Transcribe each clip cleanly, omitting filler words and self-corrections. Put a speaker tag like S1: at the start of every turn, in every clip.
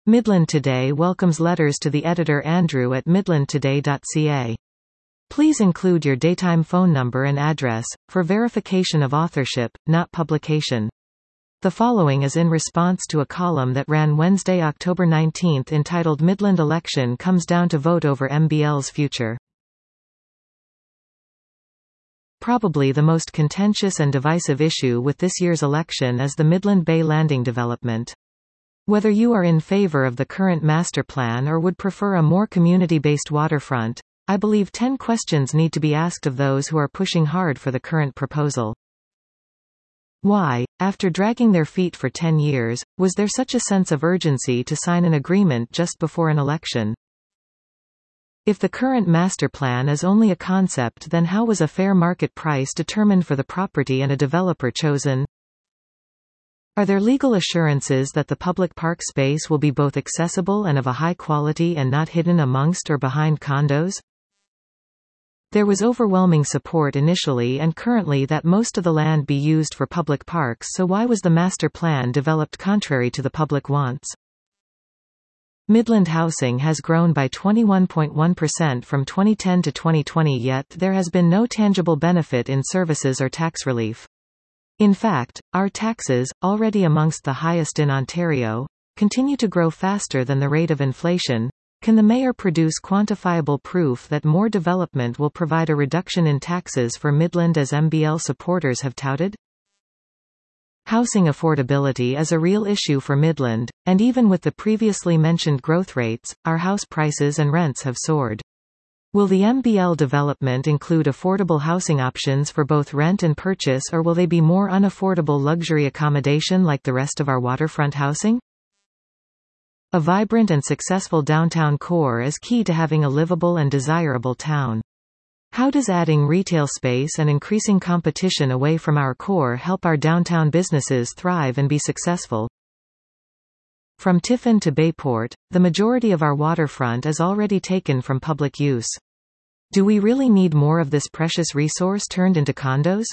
S1: Midland Today welcomes letters to the editor Andrew at midlandtoday.ca. Please include your daytime phone number and address, for verification of authorship, not publication. The following is in response to a column that ran Wednesday, October 19 entitled Midland Election Comes Down to Vote Over MBL's Future. Probably the most contentious and divisive issue with this year's election is the Midland Bay Landing development. Whether you are in favor of the current master plan or would prefer a more community-based waterfront, I believe 10 questions need to be asked of those who are pushing hard for the current proposal. Why, after dragging their feet for 10 years, was there such a sense of urgency to sign an agreement just before an election? If the current master plan is only a concept, then how was a fair market price determined for the property and a developer chosen? Are there legal assurances that the public park space will be both accessible and of a high quality and not hidden amongst or behind condos? There was overwhelming support initially and currently that most of the land be used for public parks, so why was the master plan developed contrary to the public wants? Midland housing has grown by 21.1% from 2010 to 2020, yet there has been no tangible benefit in services or tax relief. In fact, our taxes, already amongst the highest in Ontario, continue to grow faster than the rate of inflation. Can the mayor produce quantifiable proof that more development will provide a reduction in taxes for Midland as MBL supporters have touted? Housing affordability is a real issue for Midland, and even with the previously mentioned growth rates, our house prices and rents have soared. Will the MBL development include affordable housing options for both rent and purchase, or will they be more unaffordable luxury accommodation like the rest of our waterfront housing? A vibrant and successful downtown core is key to having a livable and desirable town. How does adding retail space and increasing competition away from our core help our downtown businesses thrive and be successful? From Tiffin to Bayport, the majority of our waterfront is already taken from public use. Do we really need more of this precious resource turned into condos?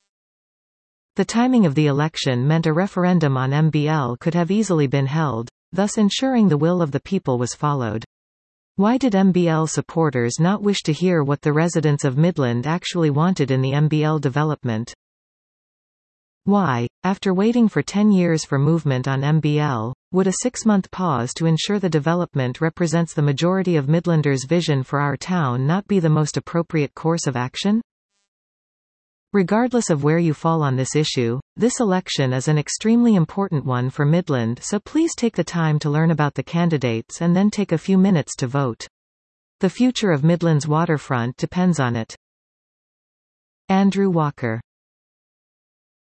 S1: The timing of the election meant a referendum on MBL could have easily been held, thus ensuring the will of the people was followed. Why did MBL supporters not wish to hear what the residents of Midland actually wanted in the MBL development? Why, after waiting for 10 years for movement on MBL, would a 6-month pause to ensure the development represents the majority of Midlanders' vision for our town not be the most appropriate course of action? Regardless of where you fall on this issue, this election is an extremely important one for Midland, so please take the time to learn about the candidates and then take a few minutes to vote. The future of Midland's waterfront depends on it. Andrew Walker.